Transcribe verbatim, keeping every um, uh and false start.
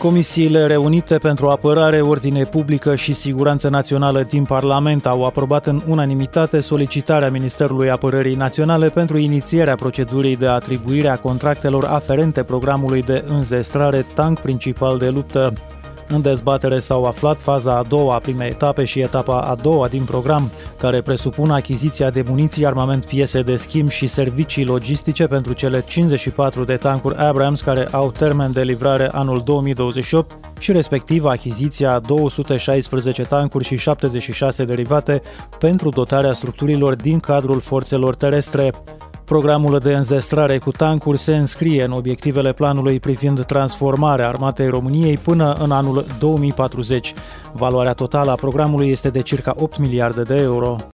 Comisiile reunite pentru apărare, ordine publică și siguranță națională din Parlament au aprobat în unanimitate solicitarea Ministerului Apărării Naționale pentru inițierea procedurii de atribuire a contractelor aferente programului de înzestrare tank principal de luptă. În dezbatere s-au aflat faza a doua a primei etape și etapa a doua din program, care presupun achiziția de muniții, armament, piese de schimb și servicii logistice pentru cele cincizeci și patru de tancuri Abrams care au termen de livrare anul două mii douăzeci și opt și respectiv achiziția a două sute șaisprezece tancuri și șaptezeci și șase derivate pentru dotarea structurilor din cadrul forțelor terestre. Programul de înzestrare cu tancuri se înscrie în obiectivele planului privind transformarea armatei României până în anul două mii patruzeci. Valoarea totală a programului este de circa opt miliarde de euro.